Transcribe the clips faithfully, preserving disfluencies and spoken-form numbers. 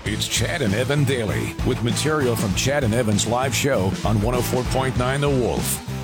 It's Chad and Evan Daily with material from Chad and Evan's live show on one oh four point nine The Wolf.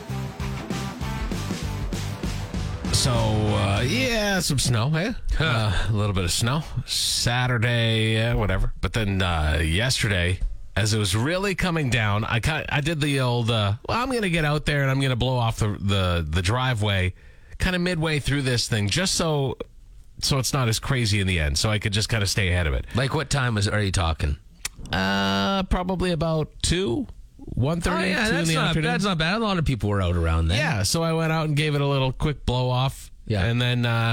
So, uh, yeah, some snow, eh? Uh, a little bit of snow. Saturday, uh, whatever. But then uh, yesterday, as it was really coming down, I kind I did the old, uh, well, I'm going to get out there and I'm going to blow off the, the, the driveway kind of midway through this thing, just so... so it's not as crazy in the end, so I could just kind of stay ahead of it. Like what time is, are you talking? Uh, probably about two, one thirty, oh, yeah, two in that's the not, afternoon. That's not bad. A lot of people were out around then. Yeah, so I went out and gave it a little quick blow off. Yeah. And then uh,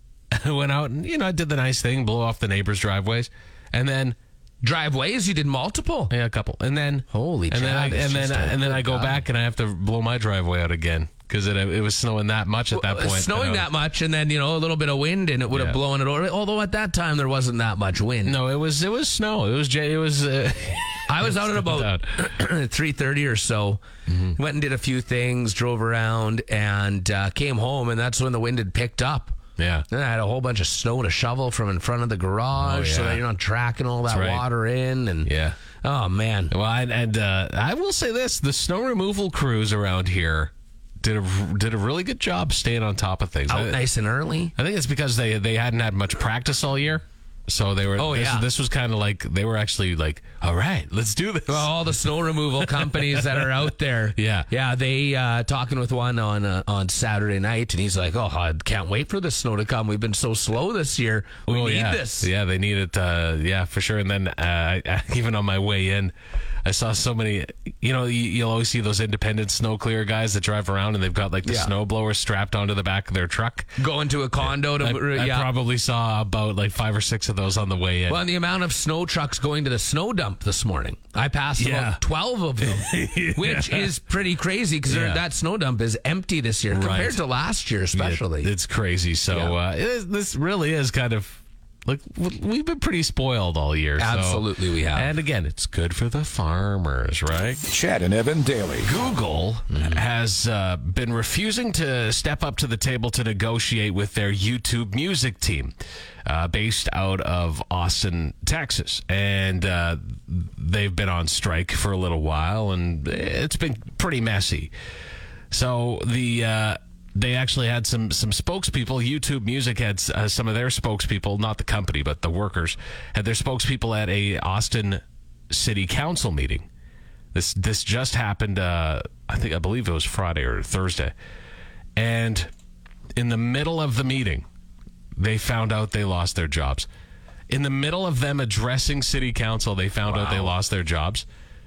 I went out and, you know, I did the nice thing, blow off the neighbors' driveways. And then... driveways? You did multiple? Yeah, a couple. And then... Holy and then I, Chad, and then, just a- and then I go God. back and I have to blow my driveway out again. Because it, it was snowing that much at that Well, point. snowing I was- that much, and then, you know, a little bit of wind, and it would have Yeah. blown it over. Although at that time, there wasn't that much wind. No, it was it was snow. It was J- it was. Uh, I was out at about three thirty or so. Mm-hmm. Went and did a few things, drove around, and uh, came home, and that's when the wind had picked up. yeah. Then I had a whole bunch of snow to shovel from in front of the garage, Oh, so yeah. that you're not tracking all that That's right. water in. And Yeah. oh man, Well, and, and uh, I will say this: the snow removal crews around here did a did a really good job staying on top of things. out I, nice and early. I think it's because they they hadn't had much practice all year, so they were. Oh, this, yeah. This was kind of like they were actually like, all right, let's do this. Well, all the snow removal companies that are out there. Yeah. Yeah, they uh, talking with one on uh, on Saturday night, and he's like, oh, I can't wait for the snow to come. We've been so slow this year. We Oh, need yeah. this. Yeah, they need it. Uh, yeah, for sure. And then uh, I, even on my way in, I saw so many. You know, you, you'll always see those independent snow clear guys that drive around and they've got like the Yeah. snow blower strapped onto the back of their truck. Going to a condo to, I, I yeah. probably saw about like five or six of those on the way in. Well, and the amount of snow trucks going to the snow dump this morning, I passed Yeah. about twelve of them, which is pretty crazy because Yeah. that snow dump is empty this year compared Right. to last year, especially. It- it's crazy. So Yeah. uh, it is, this really is kind of like we've been pretty spoiled all year. so- Absolutely, we have. And again, it's good for the farmers, right? Chad and Evan Daily. Google has uh, been refusing to step up to the table to negotiate with their YouTube music team, uh, based out of Austin, Texas. And uh, they've been on strike for a little while, and it's been pretty messy. So the... Uh, They actually had some some spokespeople. YouTube Music had uh, some of their spokespeople, not the company, but the workers, had their spokespeople at a Austin City Council meeting. This this just happened. Uh, I think I believe it was Friday or Thursday, and in the middle of the meeting, they found out they lost their jobs. In the middle of them addressing City Council, they found out they lost their jobs,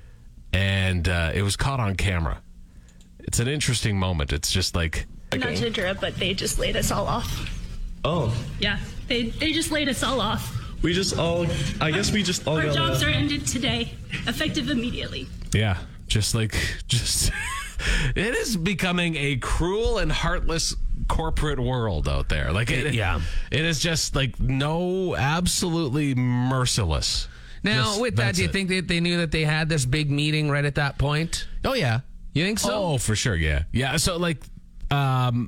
and uh, it was caught on camera. It's an interesting moment. It's just like. Not to interrupt, but they just laid us all off. Oh, Yeah, they they just laid us all off. we just all, I guess we just all Our got jobs uh, are ended today, effective immediately. Yeah, just like, just, it is becoming a cruel and heartless corporate world out there. Like, it, Yeah. it is just like no, absolutely merciless. Now, Just- with that, that's do you it. think that they knew that they had this big meeting right at that point? Oh, yeah. You think so? Oh, for sure, yeah. Yeah, so like, um,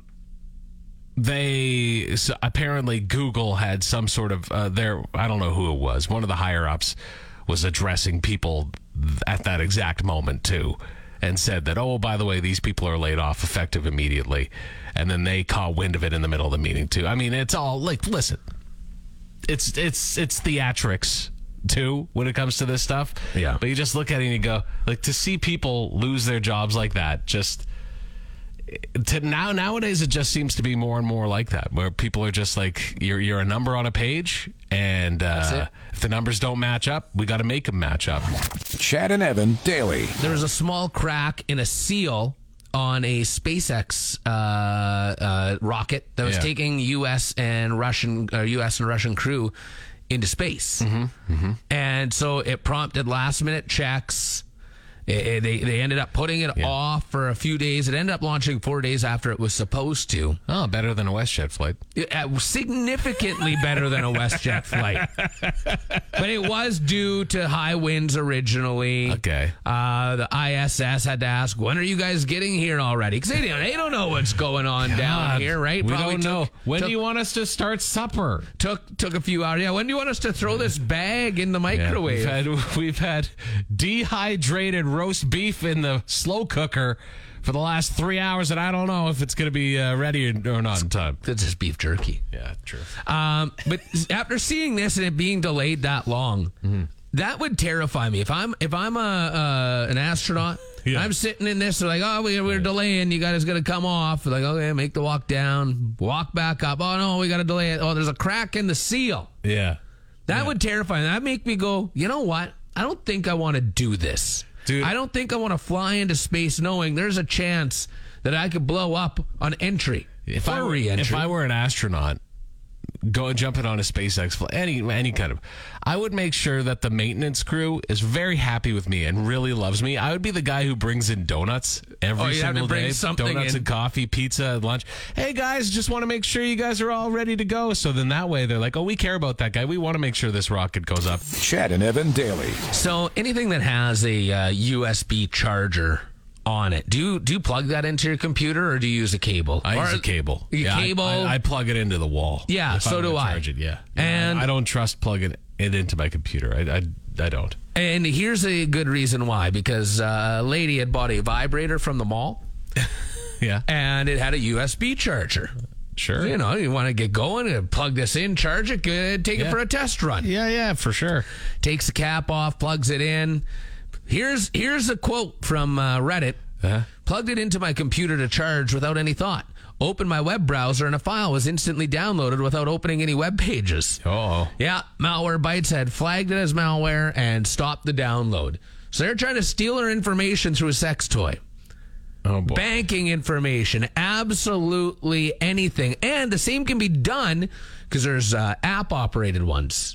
they, so apparently Google had some sort of, uh, their, I don't know who it was, one of the higher ups was addressing people at that exact moment too, and said that, oh, by the way, these people are laid off effective immediately. And then they caught wind of it in the middle of the meeting too. I mean, it's all like, listen, it's, it's, it's theatrics too when it comes to this stuff. Yeah. But you just look at it and you go, like, to see people lose their jobs like that, just to now nowadays it just seems to be more and more like that, where people are just like, you're you're a number on a page, and uh, it. if the numbers don't match up, we got to make them match up. Chad and Evan Daily. There was a small crack in a seal on a SpaceX uh, uh, rocket that was Yeah. taking U S and Russian uh, U S and Russian crew into space, Mm-hmm. Mm-hmm. and so it prompted last minute checks. It, it- they they ended up putting it Yeah. off for a few days. It ended up launching four days after it was supposed to. Oh, better than a WestJet flight. Uh, significantly better than a WestJet flight. But it was due to high winds originally. Okay. Uh, the I S S had to ask, when are you guys getting here already? Because they, don't- they don't know what's going on down God, here, right? We Probably don't took- know. When took, do you want us to start supper? took took a few hours. Yeah, when do you want us to throw this bag in the microwave? Yeah, we've had we've had dehydrated roast beef in the slow cooker for the last three hours, and I don't know if it's going to be uh, ready or, or not in time. That's just beef jerky. Yeah, true. Um, but after seeing this and it being delayed that long, that would terrify me. If I'm if I'm a uh, an astronaut, Yeah. I'm sitting in this, they're like, oh, we, we're delaying. You guys got to come off. Like, okay, make the walk down, walk back up. Oh no, we got to delay it. Oh, there's a crack in the seal. Yeah, That Yeah. would terrify me. That make me go, you know what? I don't think I want to do this. Dude. I don't think I want to fly into space knowing there's a chance that I could blow up on entry. if or I were, re-entry. if I were an astronaut, going jumping on a SpaceX flight, any any kind of, I would make sure that the maintenance crew is very happy with me and really loves me. I would be the guy who brings in donuts every Oh, you'd have to single bring day, something donuts in. and coffee, pizza, lunch. Hey guys, just want to make sure you guys are all ready to go. So then that way they're like, oh, we care about that guy. We want to make sure this rocket goes up. Chad and Evan daily. So anything that has a uh, U S B charger on it, do you do you plug that into your computer or do you use a cable? I Or- use a cable. You Yeah, I- cable? I, I plug it into the wall. Yeah, if so I'm do gonna I. Charge it, yeah. And- I, I don't trust plugging it into my computer. I, I, I don't. And here's a good reason why, because uh, a lady had bought a vibrator from the mall Yeah, and it had a U S B charger. sure. You know, you want to get going and plug this in, charge it, good, take it Yeah. for a test run. Yeah, yeah, for sure. Takes the cap off, plugs it in. Here's here's a quote from uh, Reddit. Uh-huh. Plugged it into my computer to charge without any thought. Opened my web browser and a file was instantly downloaded without opening any web pages. Oh, Yeah, Malwarebytes had flagged it as malware and stopped the download. So they're trying to steal her information through a sex toy. oh boy. Banking information, absolutely anything. And the same can be done because there's uh, app operated ones.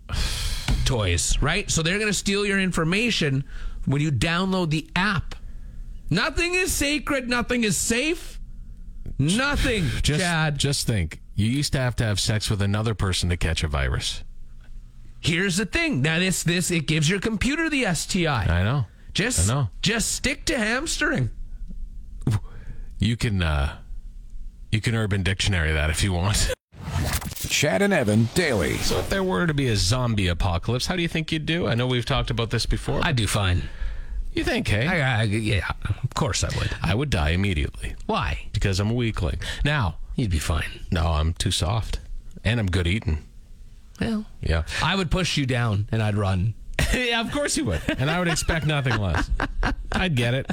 Toys, right? So they're going to steal your information when you download the app. Nothing is sacred, nothing is safe. Nothing, Just, Chad. just think. You used to have to have sex with another person to catch a virus. Here's the thing. Now this this it gives your computer the S T I. I know. Just I know. just stick to hamstering. You can, uh, you can Urban Dictionary that if you want. Chad and Evan daily. So if there were to be a zombie apocalypse, how do you think you'd do? I know we've talked about this before. I do fine. you think, hey? I, I, yeah, of course I would. I would die immediately Why? because I'm a weakling. Now, You'd be fine. no, I'm too soft. And I'm good eating. Well, Yeah. I would push you down and I'd run. Yeah, of course you would. And I would expect nothing less. I'd get it.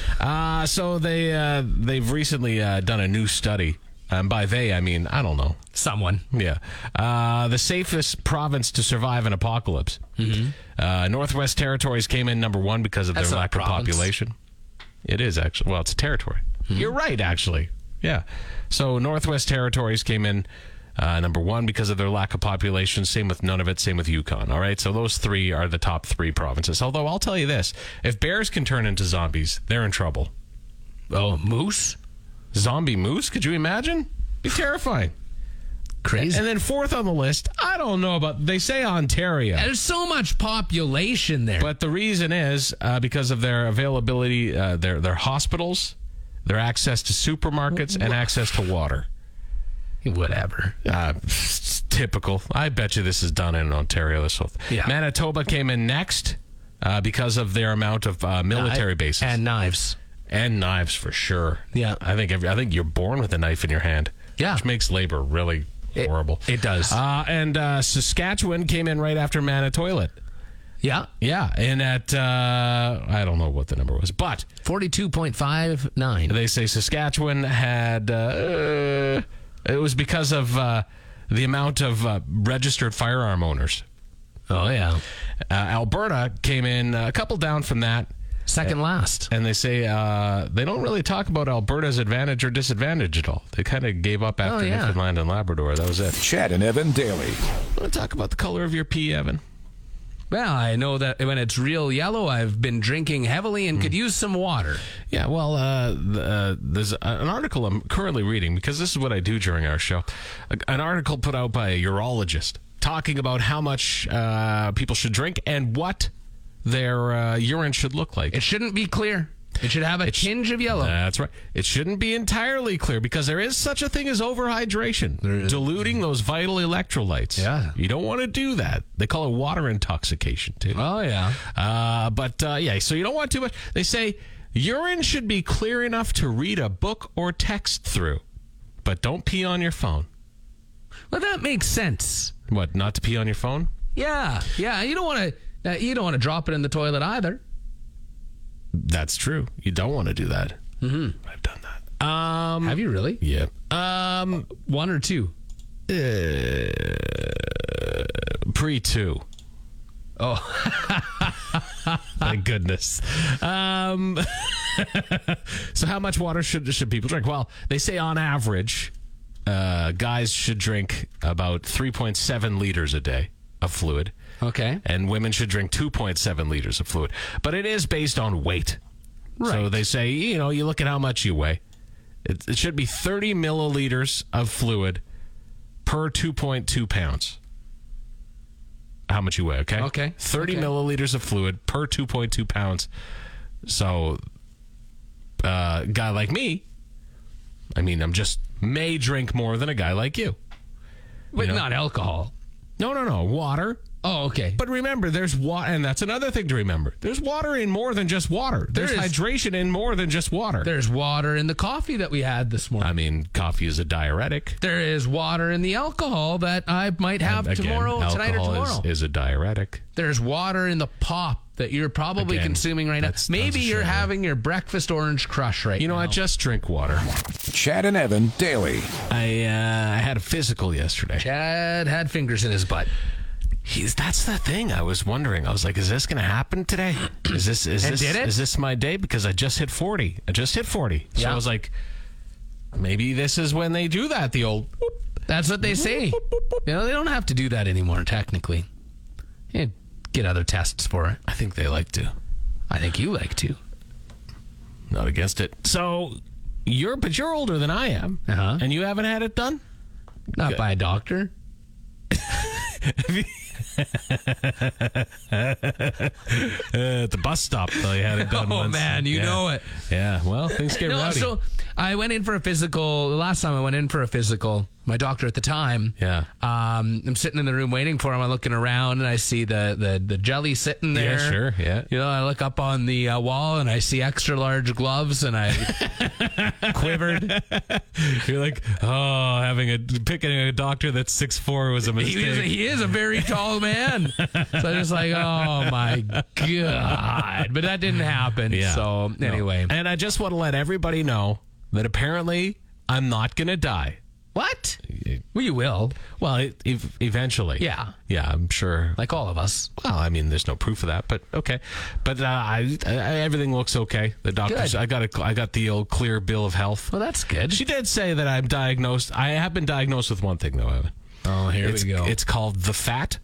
Uh, so they, uh, they've recently uh, done a new study. And by they, I mean, I don't know. Someone. Yeah. Uh, the safest province to survive an apocalypse. Mm-hmm. Uh, Northwest Territories came in number one because of That's their not a lack of province. population. It is actually. Well, it's a territory. Mm-hmm. You're right, actually. Yeah. So Northwest Territories came in uh, number one because of their lack of population. Same with Nunavut. Same with Yukon. All right. So those three are the top three provinces. Although I'll tell you this: if bears can turn into zombies, they're in trouble. Oh, moose? Zombie moose? Could you imagine? Be terrifying. Crazy. And then fourth on the list, I don't know about, they say Ontario. There's so much population there. But the reason is uh, because of their availability, uh, their their hospitals, their access to supermarkets, and access to water. Whatever. Uh, it's typical. I bet you this is done in Ontario. This whole th- Yeah. Manitoba came in next uh, because of their amount of uh, military bases And knives. and knives for sure. Yeah. I think every, I think you're born with a knife in your hand. Yeah. Which makes labor really It- horrible. it does. Uh, and uh, Saskatchewan came in right after Manitoilet. Yeah. Yeah, and at uh, I don't know what the number was, but forty-two point five nine. they say Saskatchewan had uh, it was because of uh, the amount of uh, registered firearm owners. Oh, yeah. Uh, Alberta came in a couple down from that, Second last. and they say uh, they don't really talk about Alberta's advantage or disadvantage at all. They kind of gave up after Oh, yeah. Newfoundland and Labrador. That was it. Chad and Evan daily. Want to talk about the color of your pee, Evan? Well, I know that when it's real yellow, I've been drinking heavily and could use some water. Yeah, well, uh, the, uh, there's an article I'm currently reading, because this is what I do during our show. An article put out by a urologist talking about how much uh, people should drink and what their uh, urine should look like. It shouldn't be clear. It should have a It sh- tinge of yellow. That's right. It shouldn't be entirely clear, because there is such a thing as overhydration, diluting those vital electrolytes. Yeah. You don't want to do that. They call it water intoxication, too. Oh, yeah. Uh, but, uh, yeah, so you don't want too much. They say urine should be clear enough to read a book or text through, but don't pee on your phone. Well, that makes sense. What, not to pee on your phone? Yeah. Yeah. You don't want to. Uh, you don't want to drop it in the toilet either. That's true. You don't want to do that. Mm-hmm. I've done that. Um, Have you really? yeah. Um, One or two? uh, pre two. Oh, Thank goodness. Um, so how much water should should people drink? Well, they say on average, uh, guys should drink about three point seven liters a day of fluid. okay. And women should drink two point seven liters of fluid. But it is based on weight. So Right. they say, you know, you look at how much you weigh. It, it should be thirty milliliters of fluid per two point two pounds. How much you weigh, okay? Okay. thirty Okay. milliliters of fluid per two point two pounds. So uh, a guy like me, I mean, I'm just may drink more than a guy like you. But know? not alcohol. No, no, no. Water. Oh, okay. But remember, there's water, and that's another thing to remember. There's water in more than just water. There's There is- hydration in more than just water. There's water in the coffee that we had this morning. I mean, coffee is a diuretic. There is water in the alcohol that I might have And again, tomorrow, tonight or alcohol tomorrow. Is, is a diuretic. There's water in the pop that you're probably Again, consuming right now. that's- Maybe that's you're sugar. having your breakfast orange crush right You know, now. I just drink water. Chad and Evan daily. I uh, I had a physical yesterday. Chad had fingers in his butt. He's that's the thing. I was wondering. I was like, is this going to happen today? Is this is And this did it? is this my day? Because I just hit forty. I just hit forty. So Yeah. I was like, maybe this is when they do that. The old. whoop. That's what they say. You know, they don't have to do that anymore, technically. Yeah, get other tests for it. I think they like to. I think you like to. Not against it. So you're, but you're older than I am, Uh-huh. and you haven't had it done. Not Good. by a doctor. Uh, at the bus stop, though, you had it done Oh, once. man, you Yeah. know it. Yeah, well, things get No, rowdy. so I went in for a physical. The last time I went in for a physical, my doctor at the time. Yeah. Um, I'm sitting in the room waiting for him. I'm looking around and I see the the, the jelly sitting there. Yeah, sure, yeah. You know, I look up on the uh, wall and I see extra large gloves and I quivered. You're like, oh, having a picking a doctor that's six foot four was a mistake. He is, he is a very tall man. So I'm just like, oh my God. But that didn't happen. Yeah. So No. anyway. And I just want to let everybody know that apparently I'm not going to die. What? Well, you will. Well, it, ev- eventually. Yeah. Yeah, I'm sure. Like all of us. Well, I mean, there's no proof of that, but okay. But uh, I, I, everything looks okay. The doctors, Good. I got a, I got the old clear bill of health. Well, that's good. She did say that I'm diagnosed. I have been diagnosed with one thing, though, Evan. Oh, here it's, we go. It's called the fat.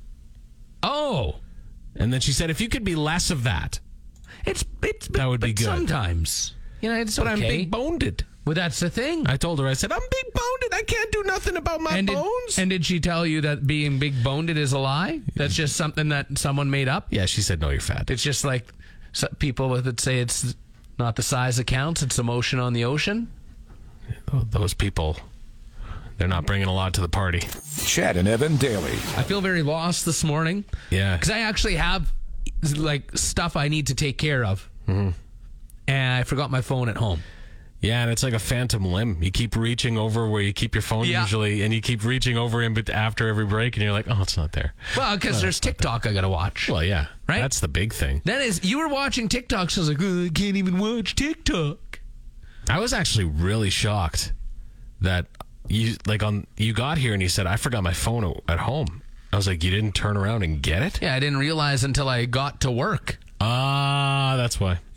Oh. And then she said, if you could be less of that, It's it's That would be but good. Sometimes, you know, it's but okay. I'm big boned. Well, that's the thing. I told her, I said, I'm big boned. I can't do nothing about my and did, bones. and did she tell you that being big boned is a lie? That's just something that someone made up. yeah, she said, no, you're fat. It's just like so- people with it say it's not the size that counts; it's emotion on the ocean. Those people, they're not bringing a lot to the party. Chad and Evan daily. I feel very lost this morning. Yeah. because I actually have like stuff I need to take care of, Mm-hmm. and I forgot my phone at home. Yeah, and it's like a phantom limb. You keep reaching over where you keep your phone Yeah. usually, and you keep reaching over in bet- after every break, and you're like, oh, it's not there. Well, because there's TikTok I got to watch. Well, yeah. Right? That's the big thing. That is, you were watching TikTok, so I was like, oh, I can't even watch TikTok. I was actually really shocked that you like on you got here and you said, I forgot my phone o- at home. I was like, you didn't turn around and get it? Yeah, I didn't realize until I got to work. Ah, that's why.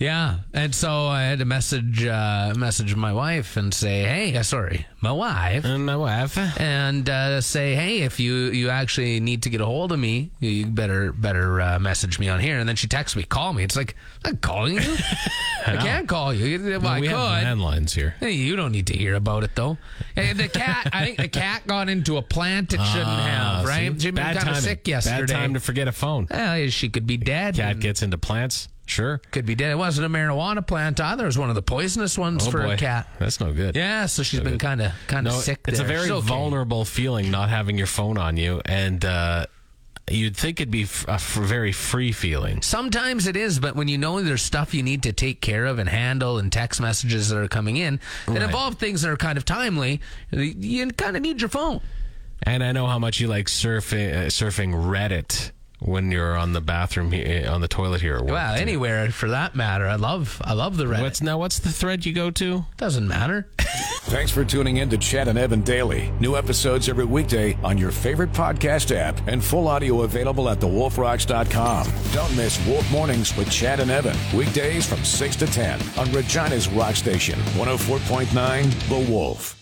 Yeah, and so I had to message uh, message my wife and say, hey, uh, sorry, my wife, And my wife. and uh, say, hey, if you, you actually need to get a hold of me, you, you better better uh, message me on here. And then she texts me, call me. It's like, I'm not calling you. I, can't call you. Well, I we could. have landlines here. Hey, you don't need to hear about it, though. And the cat, I think the cat got into a plant it shouldn't have, right? See? She'd been Bad kind of timing. sick yesterday. Bad time to forget a phone. Well, she could be dead. Cat and gets into plants. Sure. Could be dead. It wasn't a marijuana plant either. It was one of the poisonous ones Oh for boy. a cat. That's no good. Yeah, so she's No been good. kind of kind of No, sick. it's there. a very She's okay. vulnerable feeling not having your phone on you, and uh, you'd think it'd be f- a f- very free feeling. Sometimes it is, but when you know there's stuff you need to take care of and handle and text messages that are coming in that Right. involve things that are kind of timely, you kind of need your phone. And I know how much you like surfing, uh, surfing Reddit when you're on the bathroom, he- on the toilet here. At work, Well, too. anywhere for that matter. I love I love the Reddit. What's now? What's the thread you go to? Doesn't matter. Thanks for tuning in to Chad and Evan Daily. New episodes every weekday on your favorite podcast app and full audio available at the wolf rocks dot com. Don't miss Wolf Mornings with Chad and Evan. Weekdays from six to ten on Regina's Rock Station, one oh four point nine The Wolf.